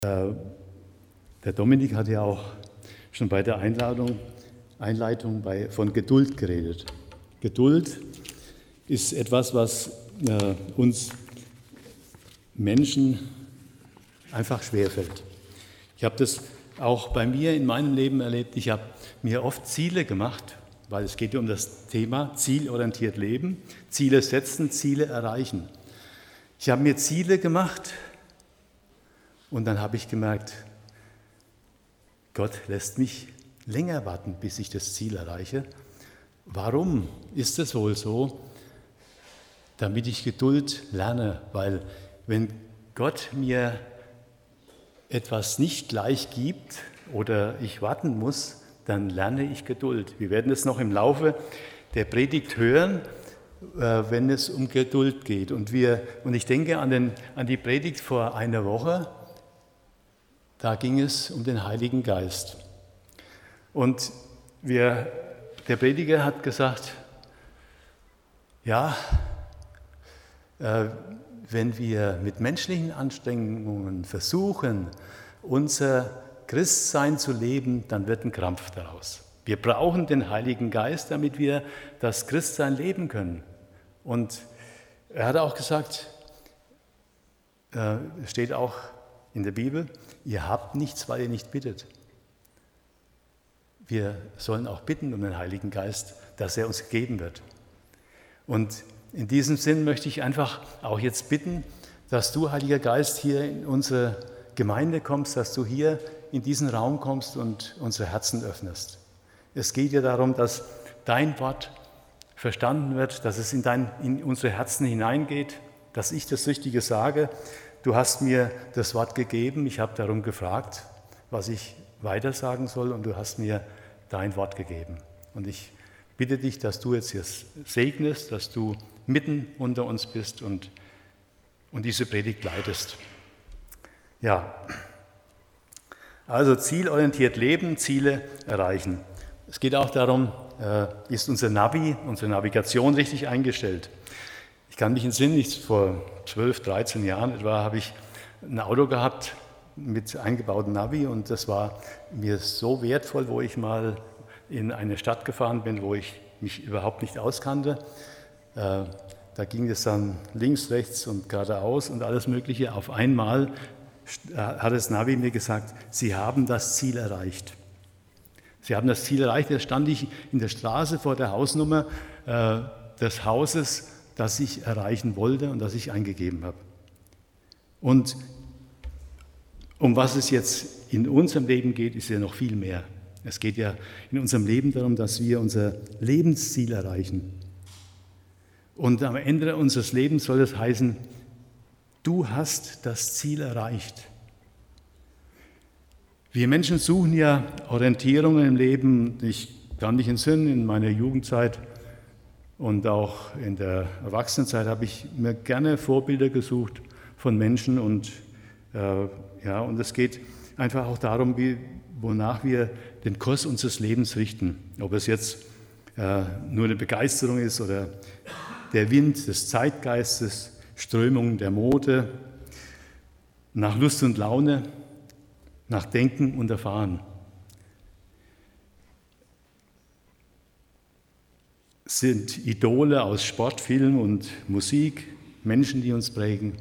Der Dominik hat ja auch schon bei der Einleitung von Geduld geredet. Geduld ist etwas, was uns Menschen einfach schwerfällt. Ich habe das auch bei mir in meinem Leben erlebt. Ich habe mir oft Ziele gemacht, weil es geht ja um das Thema zielorientiert leben, Ziele setzen, Ziele erreichen. Ich habe mir Ziele gemacht und dann habe ich gemerkt, Gott lässt mich länger warten, bis ich das Ziel erreiche. Warum ist es wohl so? Damit ich Geduld lerne, weil wenn Gott mir etwas nicht gleich gibt oder ich warten muss, dann lerne ich Geduld. Wir werden es noch im Laufe der Predigt hören, wenn es um Geduld geht. Und ich denke an die Predigt vor einer Woche, da ging es um den Heiligen Geist. Und der Prediger hat gesagt, ja, wenn wir mit menschlichen Anstrengungen versuchen, unser Christsein zu leben, dann wird ein Krampf daraus. Wir brauchen den Heiligen Geist, damit wir das Christsein leben können. Und er hat auch gesagt, steht auch in der Bibel, ihr habt nichts, weil ihr nicht bittet. Wir sollen auch bitten um den Heiligen Geist, dass er uns gegeben wird. Und in diesem Sinn möchte ich einfach auch jetzt bitten, dass du, Heiliger Geist, hier in unsere Gemeinde kommst, dass du hier in diesen Raum kommst und unsere Herzen öffnest. Es geht ja darum, dass dein Wort verstanden wird, dass es in unsere Herzen hineingeht, dass ich das Richtige sage. Du hast mir das Wort gegeben, ich habe darum gefragt, was ich weitersagen soll, und du hast mir dein Wort gegeben. Und ich bitte dich, dass du jetzt hier segnest, dass du mitten unter uns bist und diese Predigt leitest. Ja, also zielorientiert leben, Ziele erreichen. Es geht auch darum, ist unser Navi, unsere Navigation richtig eingestellt. Ich kann mich entsinnen, vor 12, 13 Jahren etwa habe ich ein Auto gehabt mit eingebautem Navi, und das war mir so wertvoll, wo ich mal in eine Stadt gefahren bin, wo ich mich überhaupt nicht auskannte. Da ging es dann links, rechts und geradeaus und alles Mögliche. Auf einmal hat das Navi mir gesagt, Sie haben das Ziel erreicht. Sie haben das Ziel erreicht. Da stand ich in der Straße vor der Hausnummer des Hauses, das ich erreichen wollte und das ich eingegeben habe. Und um was es jetzt in unserem Leben geht, ist ja noch viel mehr. Es geht ja in unserem Leben darum, dass wir unser Lebensziel erreichen. Und am Ende unseres Lebens soll es heißen, du hast das Ziel erreicht. Wir Menschen suchen ja Orientierungen im Leben. Ich kann mich entsinnen, in meiner Jugendzeit und auch in der Erwachsenenzeit habe ich mir gerne Vorbilder gesucht von Menschen. Und es geht einfach auch darum, wonach wir den Kurs unseres Lebens richten. Ob es jetzt nur eine Begeisterung ist oder der Wind des Zeitgeistes, Strömungen der Mode, nach Lust und Laune, nach Denken und Erfahren. Sind Idole aus Sport, Film und Musik, Menschen, die uns prägen?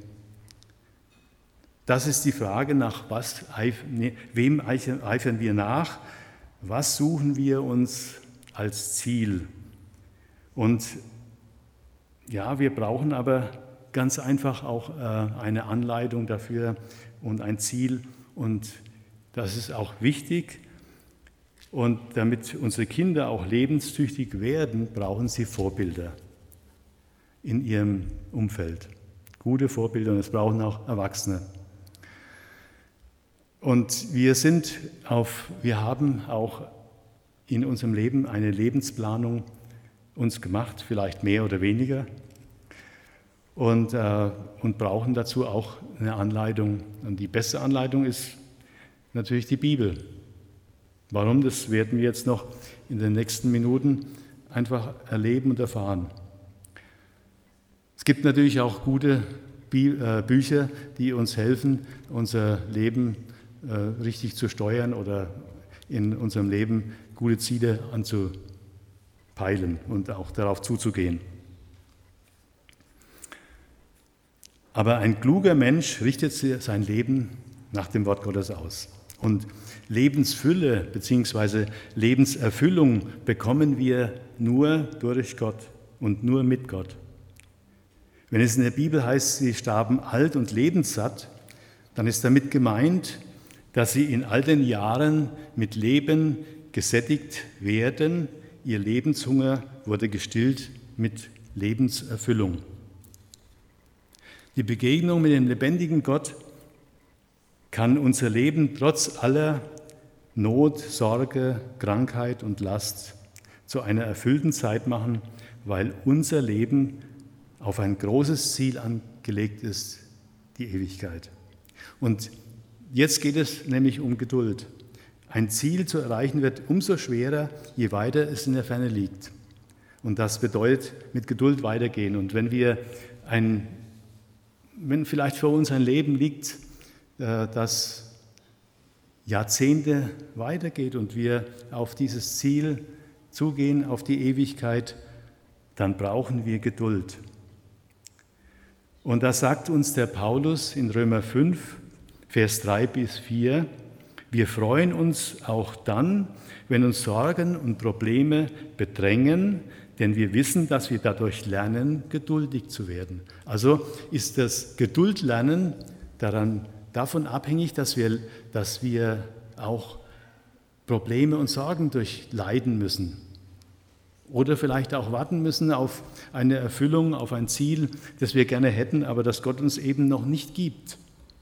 Das ist die Frage, wem eifern wir nach? Was suchen wir uns als Ziel? Und ja, wir brauchen aber ganz einfach auch eine Anleitung dafür und ein Ziel. Und das ist auch wichtig. Und damit unsere Kinder auch lebenstüchtig werden, brauchen sie Vorbilder in ihrem Umfeld. Gute Vorbilder, und es brauchen auch Erwachsene. Und wir haben auch in unserem Leben eine Lebensplanung uns gemacht, vielleicht mehr oder weniger, und brauchen dazu auch eine Anleitung. Und die beste Anleitung ist natürlich die Bibel. Warum? Das werden wir jetzt noch in den nächsten Minuten einfach erleben und erfahren. Es gibt natürlich auch gute Bücher, die uns helfen, unser Leben richtig zu steuern oder in unserem Leben gute Ziele anzupeilen und auch darauf zuzugehen. Aber ein kluger Mensch richtet sein Leben nach dem Wort Gottes aus. Und Lebensfülle bzw. Lebenserfüllung bekommen wir nur durch Gott und nur mit Gott. Wenn es in der Bibel heißt, sie starben alt und lebenssatt, dann ist damit gemeint, dass sie in all den Jahren mit Leben gesättigt werden. Ihr Lebenshunger wurde gestillt mit Lebenserfüllung. Die Begegnung mit dem lebendigen Gott kann unser Leben trotz aller Not, Sorge, Krankheit und Last zu einer erfüllten Zeit machen, weil unser Leben auf ein großes Ziel angelegt ist, die Ewigkeit. Und jetzt geht es nämlich um Geduld. Ein Ziel zu erreichen wird umso schwerer, je weiter es in der Ferne liegt. Und das bedeutet mit Geduld weitergehen. Und wenn vielleicht vor uns ein Leben liegt, das Jahrzehnte weitergeht und wir auf dieses Ziel zugehen, auf die Ewigkeit, dann brauchen wir Geduld. Und das sagt uns der Paulus in Römer 5, Vers 3 bis 4. Wir freuen uns auch dann, wenn uns Sorgen und Probleme bedrängen, denn wir wissen, dass wir dadurch lernen, geduldig zu werden. Also ist das Geduldlernen davon abhängig, dass wir auch Probleme und Sorgen durchleiden müssen. Oder vielleicht auch warten müssen auf eine Erfüllung, auf ein Ziel, das wir gerne hätten, aber das Gott uns eben noch nicht gibt.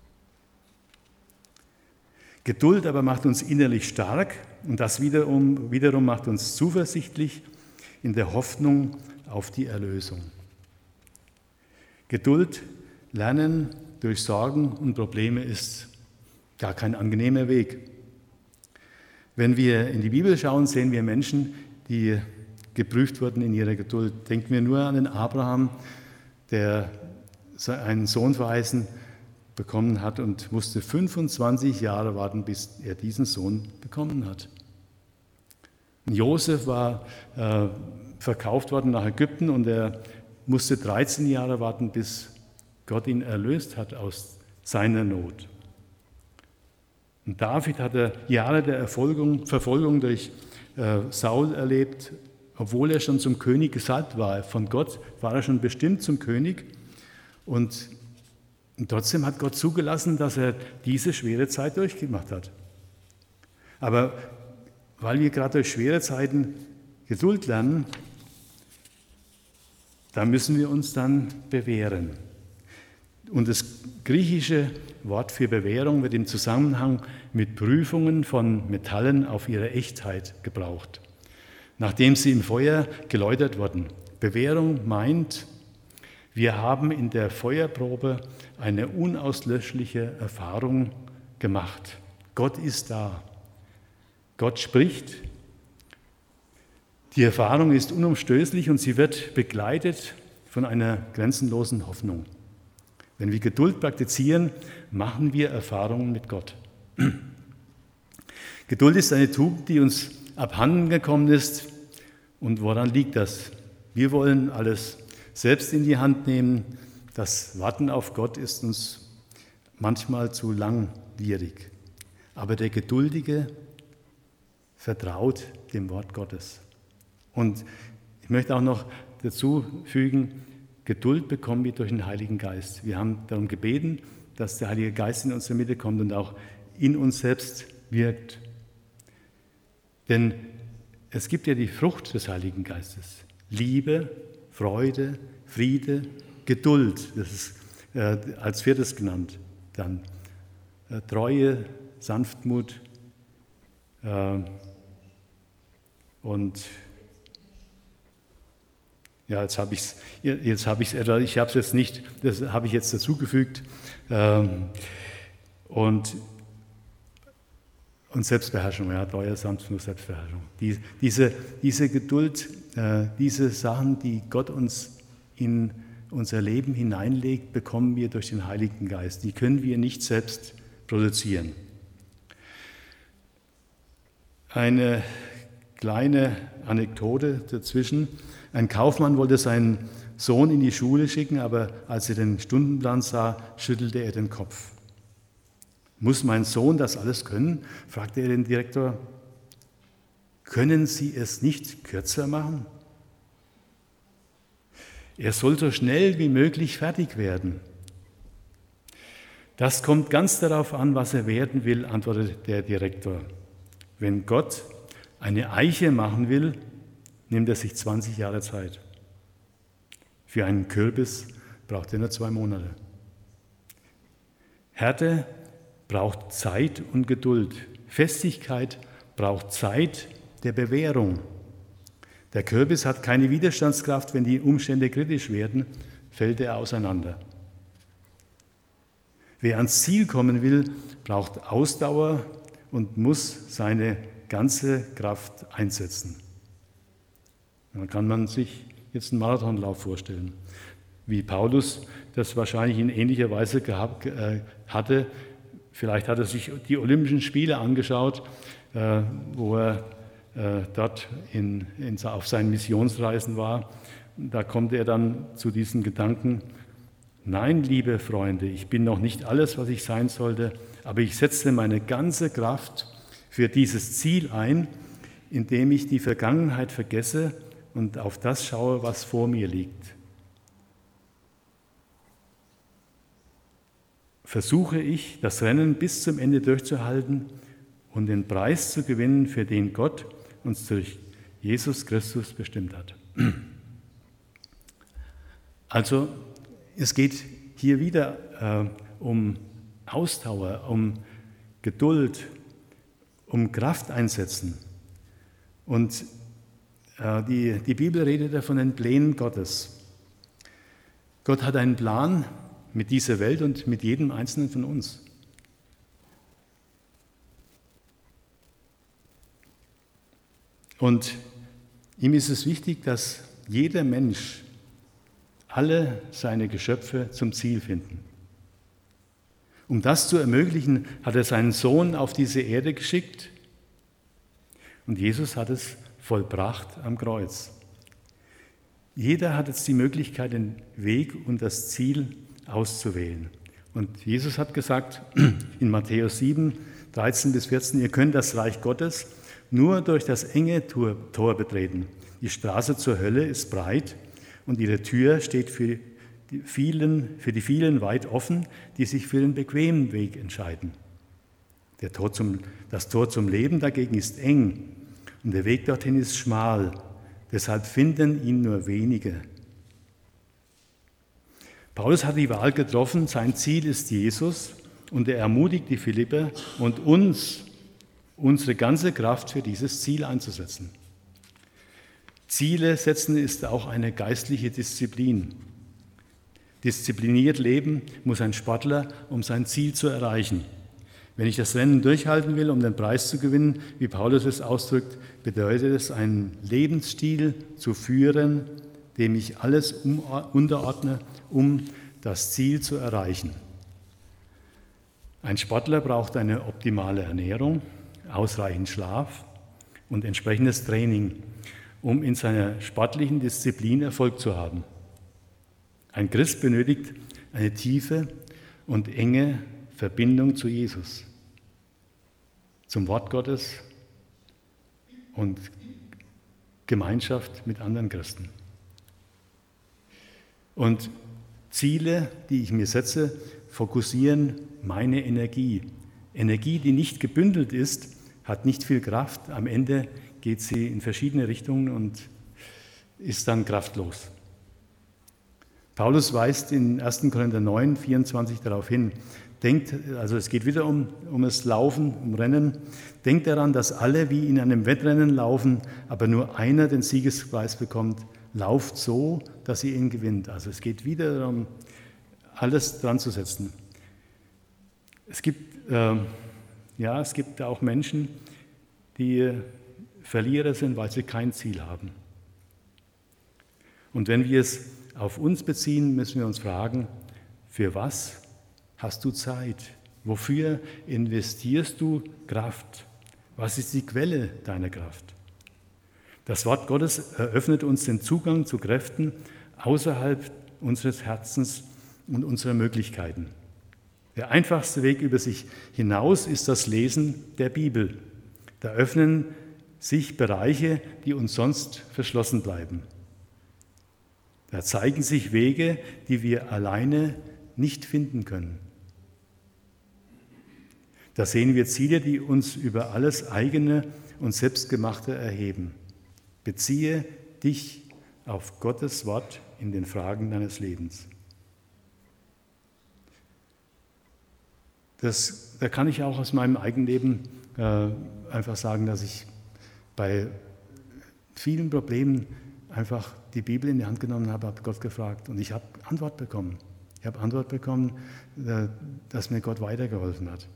Geduld aber macht uns innerlich stark und das wiederum macht uns zuversichtlich in der Hoffnung auf die Erlösung. Geduld lernen durch Sorgen und Probleme ist gar kein angenehmer Weg. Wenn wir in die Bibel schauen, sehen wir Menschen, die geprüft wurden in ihrer Geduld. Denken wir nur an den Abraham, der einen Sohn verheißen bekommen hat und musste 25 Jahre warten, bis er diesen Sohn bekommen hat. Und Josef war verkauft worden nach Ägypten und er musste 13 Jahre warten, bis Gott ihn erlöst hat aus seiner Not. Und David hatte Jahre der Verfolgung durch Saul erlebt, obwohl er schon zum König gesalbt war. Von Gott war er schon bestimmt zum König. Und trotzdem hat Gott zugelassen, dass er diese schwere Zeit durchgemacht hat. Aber weil wir gerade durch schwere Zeiten Geduld lernen, da müssen wir uns dann bewähren. Und das griechische Wort für Bewährung wird im Zusammenhang mit Prüfungen von Metallen auf ihre Echtheit gebraucht, nachdem sie im Feuer geläutert wurden. Bewährung meint, wir haben in der Feuerprobe eine unauslöschliche Erfahrung gemacht. Gott ist da. Gott spricht. Die Erfahrung ist unumstößlich und sie wird begleitet von einer grenzenlosen Hoffnung. Wenn wir Geduld praktizieren, machen wir Erfahrungen mit Gott. Geduld ist eine Tugend, die uns abhanden gekommen ist. Und woran liegt das? Wir wollen alles selbst in die Hand nehmen. Das Warten auf Gott ist uns manchmal zu langwierig. Aber der Geduldige vertraut dem Wort Gottes. Und ich möchte auch noch dazu fügen, Geduld bekommen wir durch den Heiligen Geist. Wir haben darum gebeten, dass der Heilige Geist in unsere Mitte kommt und auch in uns selbst wirkt. Denn es gibt ja die Frucht des Heiligen Geistes. Liebe, Freude, Friede, Geduld. Das ist als viertes genannt. Dann Treue, Sanftmut und ja, jetzt habe ich es jetzt nicht, das habe ich jetzt dazugefügt. Und Selbstbeherrschung, ja, Treue, Sanftmut, Selbstbeherrschung. Diese Geduld, diese Sachen, die Gott uns in unser Leben hineinlegt, bekommen wir durch den Heiligen Geist. Die können wir nicht selbst produzieren. Eine kleine Anekdote dazwischen. Ein Kaufmann wollte seinen Sohn in die Schule schicken, aber als er den Stundenplan sah, schüttelte er den Kopf. Muss mein Sohn das alles können? Fragte er den Direktor. Können Sie es nicht kürzer machen? Er soll so schnell wie möglich fertig werden. Das kommt ganz darauf an, was er werden will, antwortet der Direktor. Wenn Gott eine Eiche machen will, nimmt er sich 20 Jahre Zeit. Für einen Kürbis braucht er nur 2 Monate. Härte braucht Zeit und Geduld. Festigkeit braucht Zeit der Bewährung. Der Kürbis hat keine Widerstandskraft, wenn die Umstände kritisch werden, fällt er auseinander. Wer ans Ziel kommen will, braucht Ausdauer und muss seine ganze Kraft einsetzen. Dann kann man sich jetzt einen Marathonlauf vorstellen, wie Paulus das wahrscheinlich in ähnlicher Weise hatte. Vielleicht hat er sich die Olympischen Spiele angeschaut, wo er dort auf seinen Missionsreisen war. Da kommt er dann zu diesen Gedanken: Nein, liebe Freunde, ich bin noch nicht alles, was ich sein sollte, aber ich setze meine ganze Kraft für dieses Ziel ein, indem ich die Vergangenheit vergesse und auf das schaue, was vor mir liegt. Versuche ich, das Rennen bis zum Ende durchzuhalten und den Preis zu gewinnen, für den Gott uns durch Jesus Christus bestimmt hat. Also es geht hier wieder um Ausdauer, um Geduld, um Kraft einsetzen. Und die Bibel redet ja von den Plänen Gottes. Gott hat einen Plan mit dieser Welt und mit jedem Einzelnen von uns. Und ihm ist es wichtig, dass jeder Mensch alle seine Geschöpfe zum Ziel finden. Um das zu ermöglichen, hat er seinen Sohn auf diese Erde geschickt und Jesus hat es vollbracht am Kreuz. Jeder hat jetzt die Möglichkeit, den Weg und das Ziel auszuwählen. Und Jesus hat gesagt in Matthäus 7, 13 bis 14, ihr könnt das Reich Gottes nur durch das enge Tor betreten. Die Straße zur Hölle ist breit und ihre Tür steht für die vielen weit offen, die sich für den bequemen Weg entscheiden. Das Tor zum Leben dagegen ist eng und der Weg dorthin ist schmal. Deshalb finden ihn nur wenige. Paulus hat die Wahl getroffen, sein Ziel ist Jesus und er ermutigt die Philipper und uns, unsere ganze Kraft für dieses Ziel einzusetzen. Ziele setzen ist auch eine geistliche Disziplin. Diszipliniert leben muss ein Sportler, um sein Ziel zu erreichen. Wenn ich das Rennen durchhalten will, um den Preis zu gewinnen, wie Paulus es ausdrückt, bedeutet es, einen Lebensstil zu führen, dem ich alles unterordne, um das Ziel zu erreichen. Ein Sportler braucht eine optimale Ernährung, ausreichend Schlaf und entsprechendes Training, um in seiner sportlichen Disziplin Erfolg zu haben. Ein Christ benötigt eine tiefe und enge Verbindung zu Jesus, zum Wort Gottes und Gemeinschaft mit anderen Christen. Und Ziele, die ich mir setze, fokussieren meine Energie. Energie, die nicht gebündelt ist, hat nicht viel Kraft. Am Ende geht sie in verschiedene Richtungen und ist dann kraftlos. Paulus weist in 1. Korinther 9, 24 darauf hin, es geht wieder um das Laufen, um Rennen. Denkt daran, dass alle wie in einem Wettrennen laufen, aber nur einer den Siegespreis bekommt. Lauft so, dass ihr ihn gewinnt. Also es geht wieder darum, alles dran zu setzen. Es gibt auch Menschen, die Verlierer sind, weil sie kein Ziel haben. Und wenn wir es auf uns beziehen, müssen wir uns fragen, für was hast du Zeit? Wofür investierst du Kraft? Was ist die Quelle deiner Kraft? Das Wort Gottes eröffnet uns den Zugang zu Kräften außerhalb unseres Herzens und unserer Möglichkeiten. Der einfachste Weg über sich hinaus ist das Lesen der Bibel. Da öffnen sich Bereiche, die uns sonst verschlossen bleiben. Da zeigen sich Wege, die wir alleine nicht finden können. Da sehen wir Ziele, die uns über alles eigene und Selbstgemachte erheben. Beziehe dich auf Gottes Wort in den Fragen deines Lebens. Da kann ich auch aus meinem Eigenleben einfach sagen, dass ich bei vielen Problemen einfach die Bibel in die Hand genommen habe, habe Gott gefragt und ich habe Antwort bekommen. Ich habe Antwort bekommen, dass mir Gott weitergeholfen hat.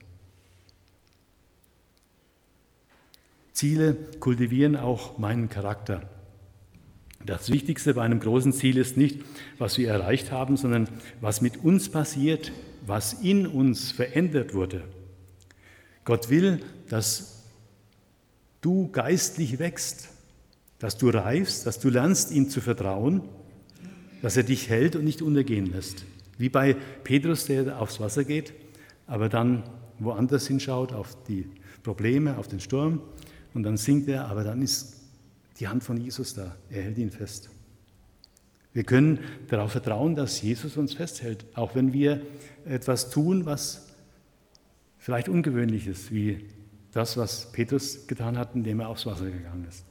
Ziele kultivieren auch meinen Charakter. Das Wichtigste bei einem großen Ziel ist nicht, was wir erreicht haben, sondern was mit uns passiert, was in uns verändert wurde. Gott will, dass du geistlich wächst, dass du reifst, dass du lernst, ihm zu vertrauen, dass er dich hält und nicht untergehen lässt. Wie bei Petrus, der aufs Wasser geht, aber dann woanders hinschaut, auf die Probleme, auf den Sturm, und dann sinkt er, aber dann ist die Hand von Jesus da. Er hält ihn fest. Wir können darauf vertrauen, dass Jesus uns festhält, auch wenn wir etwas tun, was vielleicht ungewöhnlich ist, wie das, was Petrus getan hat, indem er aufs Wasser gegangen ist.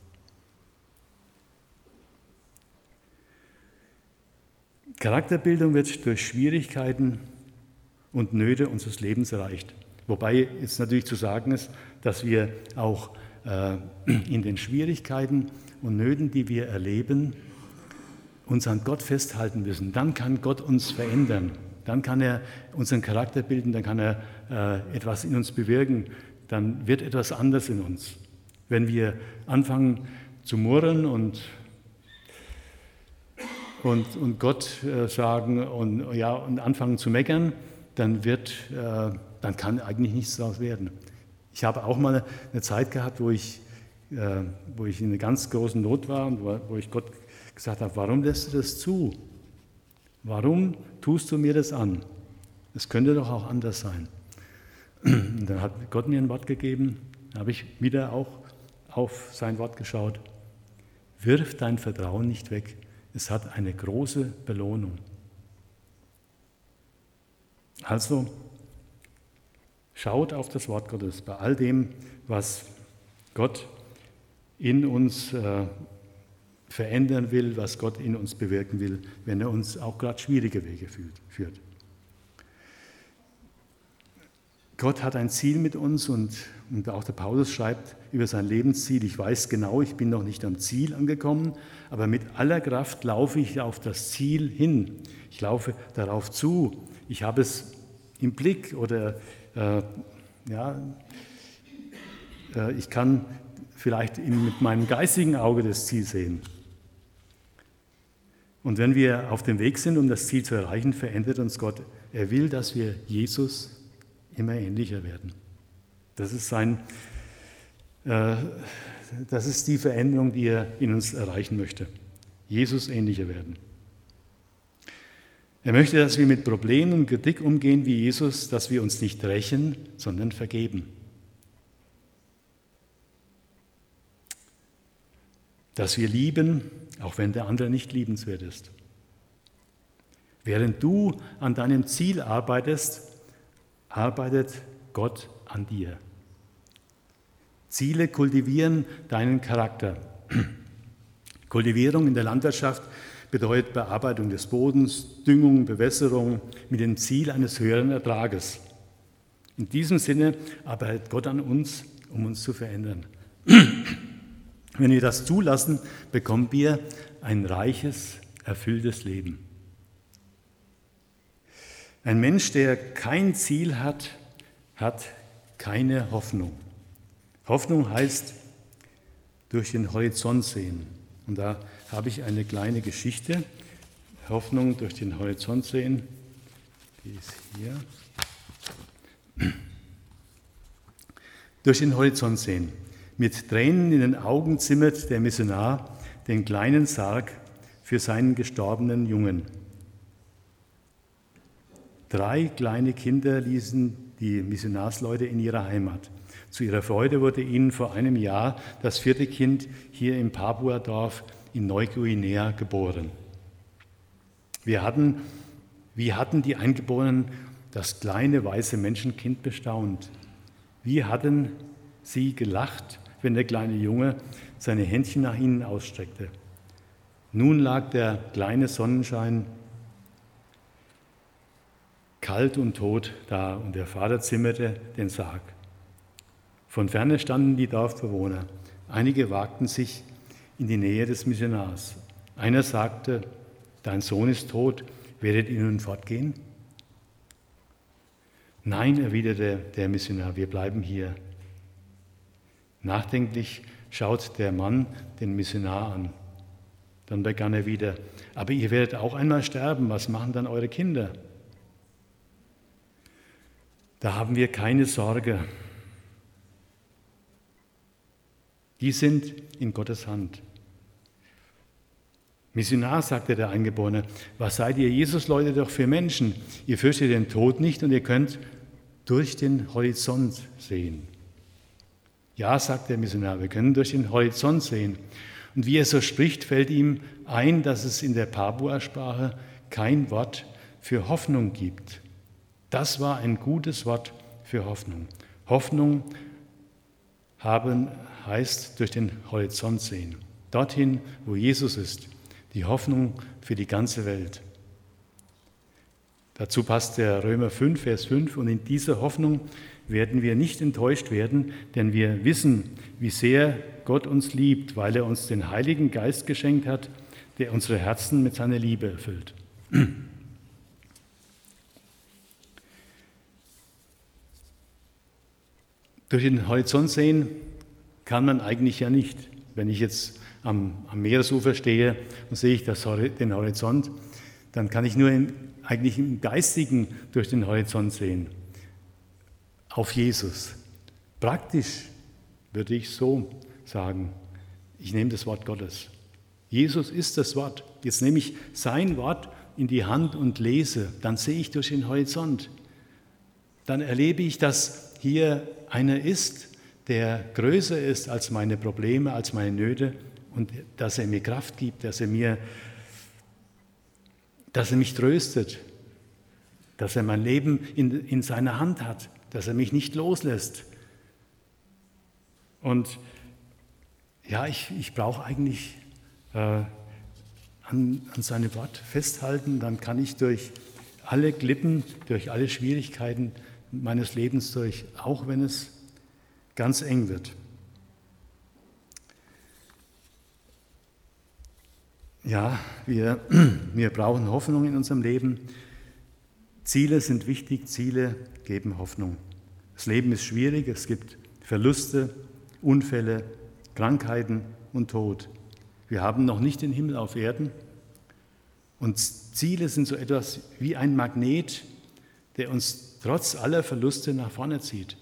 Charakterbildung wird durch Schwierigkeiten und Nöte unseres Lebens erreicht. Wobei jetzt natürlich zu sagen ist, dass wir auch in den Schwierigkeiten und Nöten, die wir erleben, uns an Gott festhalten müssen. Dann kann Gott uns verändern. Dann kann er unseren Charakter bilden, dann kann er etwas in uns bewirken. Dann wird etwas anders in uns. Wenn wir anfangen zu murren und Gott sagen und anfangen zu meckern, dann kann eigentlich nichts daraus werden. Ich habe auch mal eine Zeit gehabt, wo ich in einer ganz großen Not war und wo ich Gott gesagt habe, warum lässt du das zu? Warum tust du mir das an? Es könnte doch auch anders sein. Und dann hat Gott mir ein Wort gegeben, da habe ich wieder auch auf sein Wort geschaut. Wirf dein Vertrauen nicht weg, es hat eine große Belohnung. Also, schaut auf das Wort Gottes bei all dem, was Gott in uns verändern will, was Gott in uns bewirken will, wenn er uns auch gerade schwierige Wege führt. Gott hat ein Ziel mit uns und auch der Paulus schreibt über sein Lebensziel, ich weiß genau, ich bin noch nicht am Ziel angekommen, aber mit aller Kraft laufe ich auf das Ziel hin. Ich laufe darauf zu, ich habe es im Blick oder ich kann vielleicht mit meinem geistigen Auge das Ziel sehen. Und wenn wir auf dem Weg sind, um das Ziel zu erreichen, verändert uns Gott. Er will, dass wir Jesus immer ähnlicher werden. Das ist die Veränderung, die er in uns erreichen möchte. Jesus ähnlicher werden. Er möchte, dass wir mit Problemen und Kritik umgehen wie Jesus, dass wir uns nicht rächen, sondern vergeben. Dass wir lieben, auch wenn der andere nicht liebenswert ist. Während du an deinem Ziel arbeitest, arbeitet Gott an dir. Ziele kultivieren deinen Charakter. Kultivierung in der Landwirtschaft bedeutet Bearbeitung des Bodens, Düngung, Bewässerung mit dem Ziel eines höheren Ertrages. In diesem Sinne arbeitet Gott an uns, um uns zu verändern. Wenn wir das zulassen, bekommen wir ein reiches, erfülltes Leben. Ein Mensch, der kein Ziel hat, hat keine Hoffnung. Hoffnung heißt durch den Horizont sehen. Und da habe ich eine kleine Geschichte. Hoffnung durch den Horizont sehen. Die ist hier. Durch den Horizont sehen. Mit Tränen in den Augen zimmert der Missionar den kleinen Sarg für seinen gestorbenen Jungen. 3 kleine Kinder ließen die Missionarsleute in ihrer Heimat. Zu ihrer Freude wurde ihnen vor einem Jahr das 4. Kind hier im Papua-Dorf in Neuguinea geboren. Wie hatten die Eingeborenen das kleine weiße Menschenkind bestaunt? Wie hatten sie gelacht, wenn der kleine Junge seine Händchen nach ihnen ausstreckte? Nun lag der kleine Sonnenschein kalt und tot da und der Vater zimmerte den Sarg. Von ferne standen die Dorfbewohner. Einige wagten sich in die Nähe des Missionars. Einer sagte: Dein Sohn ist tot, werdet ihr nun fortgehen? Nein, erwiderte der Missionar, wir bleiben hier. Nachdenklich schaut der Mann den Missionar an. Dann begann er wieder: Aber ihr werdet auch einmal sterben, was machen dann eure Kinder? Da haben wir keine Sorge. Die sind in Gottes Hand. Missionar, sagte der Eingeborene, was seid ihr Jesus-Leute doch für Menschen? Ihr fürchtet den Tod nicht und ihr könnt durch den Horizont sehen. Ja, sagt der Missionar, wir können durch den Horizont sehen. Und wie er so spricht, fällt ihm ein, dass es in der Papua-Sprache kein Wort für Hoffnung gibt. Das war ein gutes Wort für Hoffnung. Hoffnung haben heißt durch den Horizont sehen. Dorthin, wo Jesus ist. Die Hoffnung für die ganze Welt. Dazu passt der Römer 5, Vers 5. Und in dieser Hoffnung werden wir nicht enttäuscht werden, denn wir wissen, wie sehr Gott uns liebt, weil er uns den Heiligen Geist geschenkt hat, der unsere Herzen mit seiner Liebe erfüllt. Durch den Horizont sehen kann man eigentlich ja nicht. Wenn ich jetzt am Meeresufer stehe und sehe ich den Horizont, dann kann ich nur eigentlich im Geistigen durch den Horizont sehen. Auf Jesus. Praktisch würde ich so sagen, ich nehme das Wort Gottes. Jesus ist das Wort. Jetzt nehme ich sein Wort in die Hand und lese, dann sehe ich durch den Horizont. Dann erlebe ich, dass hier einer ist, der größer ist als meine Probleme, als meine Nöte und dass er mir Kraft gibt, dass er mich tröstet, dass er mein Leben in seiner Hand hat, dass er mich nicht loslässt. Und ja, ich brauche eigentlich an seinem Wort festhalten, dann kann ich durch alle Klippen, durch alle Schwierigkeiten meines Lebens durch, auch wenn es ganz eng wird. Ja, wir brauchen Hoffnung in unserem Leben. Ziele sind wichtig, Ziele geben Hoffnung. Das Leben ist schwierig, es gibt Verluste, Unfälle, Krankheiten und Tod. Wir haben noch nicht den Himmel auf Erden. Und Ziele sind so etwas wie ein Magnet, der uns trotz aller Verluste nach vorne zieht.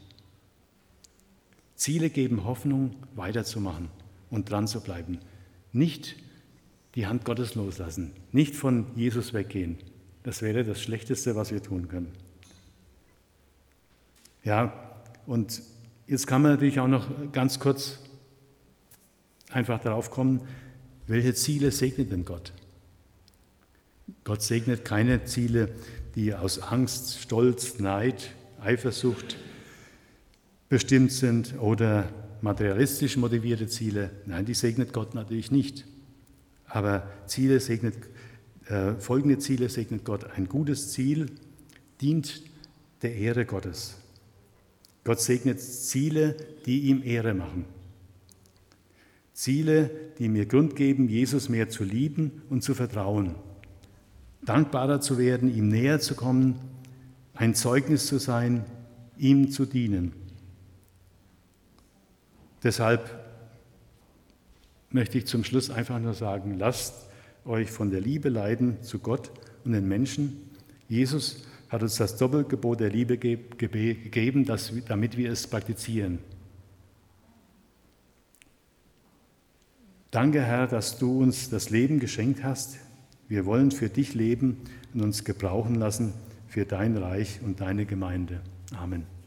Ziele geben Hoffnung, weiterzumachen und dran zu bleiben. Nicht die Hand Gottes loslassen, nicht von Jesus weggehen. Das wäre das Schlechteste, was wir tun können. Ja, und jetzt kann man natürlich auch noch ganz kurz einfach darauf kommen, welche Ziele segnet denn Gott? Gott segnet keine Ziele, die aus Angst, Stolz, Neid, Eifersucht bestimmt sind oder materialistisch motivierte Ziele. Nein, die segnet Gott natürlich nicht. Aber folgende Ziele segnet Gott. Ein gutes Ziel dient der Ehre Gottes. Gott segnet Ziele, die ihm Ehre machen. Ziele, die mir Grund geben, Jesus mehr zu lieben und zu vertrauen. Dankbarer zu werden, ihm näher zu kommen, ein Zeugnis zu sein, ihm zu dienen. Deshalb möchte ich zum Schluss einfach nur sagen, lasst euch von der Liebe leiten zu Gott und den Menschen. Jesus hat uns das Doppelgebot der Liebe gegeben, damit wir es praktizieren. Danke, Herr, dass du uns das Leben geschenkt hast. Wir wollen für dich leben und uns gebrauchen lassen für dein Reich und deine Gemeinde. Amen.